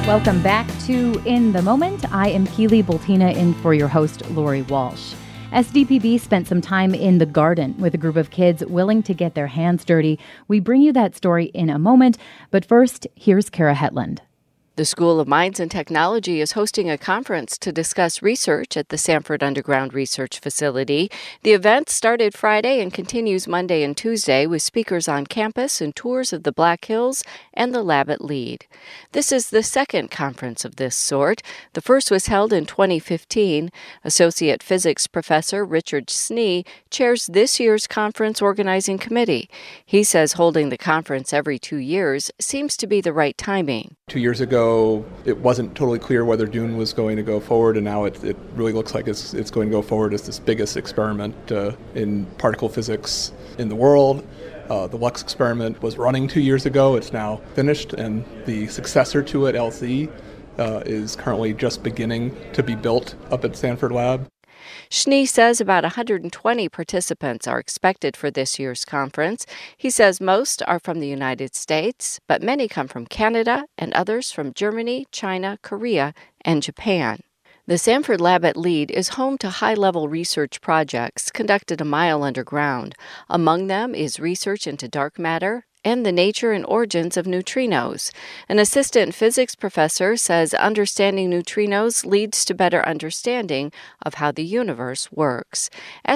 Welcome back to In the Moment. I am Keely Bultina in for your host, Lori Walsh. SDPB spent some time in the garden with a group of kids willing to get their hands dirty. We bring you that story in a moment, but first, here's Kara Hetland. The School of Mines and Technology is hosting a conference to discuss research at the Sanford Underground Research Facility. The event started Friday and continues Monday and Tuesday with speakers on campus and tours of the Black Hills and the lab at Lead. This is the second conference of this sort. The first was held in 2015. Associate Physics Professor Richard Snee chairs this year's conference organizing committee. He says holding the conference every 2 years seems to be the right timing. 2 years ago, it wasn't totally clear whether DUNE was going to go forward, and now it really looks like it's going to go forward as this biggest experiment in particle physics in the world. The LUX experiment was running 2 years ago. It's now finished, and the successor to it, LZ, is currently just beginning to be built up at Sanford Lab. Schnee says about 120 participants are expected for this year's conference. He says most are from the United States, but many come from Canada and others from Germany, China, Korea, and Japan. The Sanford Lab at Lead is home to high-level research projects conducted a mile underground. Among them is research into dark matter and the nature and origins of neutrinos. An assistant physics professor says understanding neutrinos leads to better understanding of how the universe works.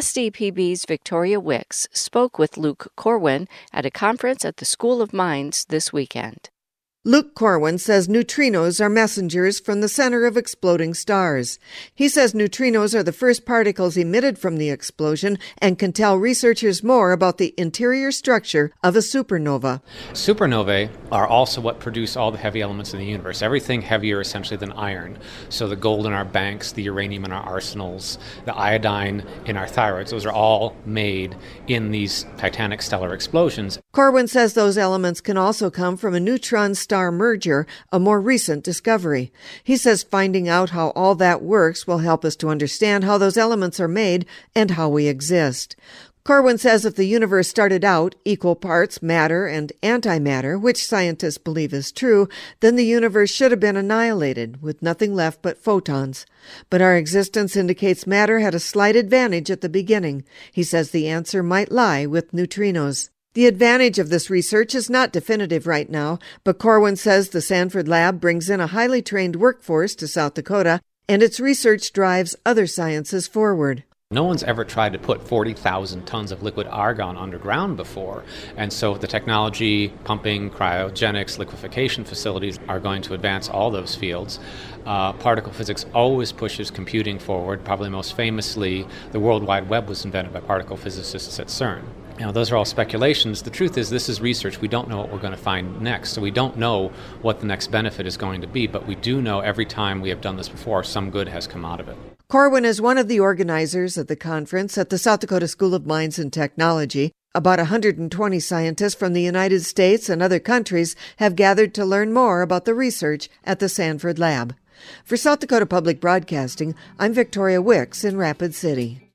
SDPB's Victoria Wicks spoke with Luke Corwin at a conference at the School of Mines this weekend. Luke Corwin says neutrinos are messengers from the center of exploding stars. He says neutrinos are the first particles emitted from the explosion and can tell researchers more about the interior structure of a supernova. Supernovae are also what produce all the heavy elements in the universe, everything heavier essentially than iron. So the gold in our banks, the uranium in our arsenals, the iodine in our thyroids, those are all made in these titanic stellar explosions. Corwin says those elements can also come from a neutron star merger, a more recent discovery. He says finding out how all that works will help us to understand how those elements are made and how we exist. Corwin says if the universe started out equal parts matter and antimatter, which scientists believe is true, then the universe should have been annihilated, with nothing left but photons. But our existence indicates matter had a slight advantage at the beginning. He says the answer might lie with neutrinos. The advantage of this research is not definitive right now, but Corwin says the Sanford Lab brings in a highly trained workforce to South Dakota, and its research drives other sciences forward. No one's ever tried to put 40,000 tons of liquid argon underground before, and so the technology, pumping, cryogenics, liquefaction facilities are going to advance all those fields. Particle physics always pushes computing forward. Probably most famously, the World Wide Web was invented by particle physicists at CERN. Those are all speculations. The truth is this is research. We don't know what we're going to find next. So we don't know what the next benefit is going to be, but we do know every time we have done this before, some good has come out of it. Corwin is one of the organizers of the conference at the South Dakota School of Mines and Technology. About 120 scientists from the United States and other countries have gathered to learn more about the research at the Sanford Lab. For South Dakota Public Broadcasting, I'm Victoria Wicks in Rapid City.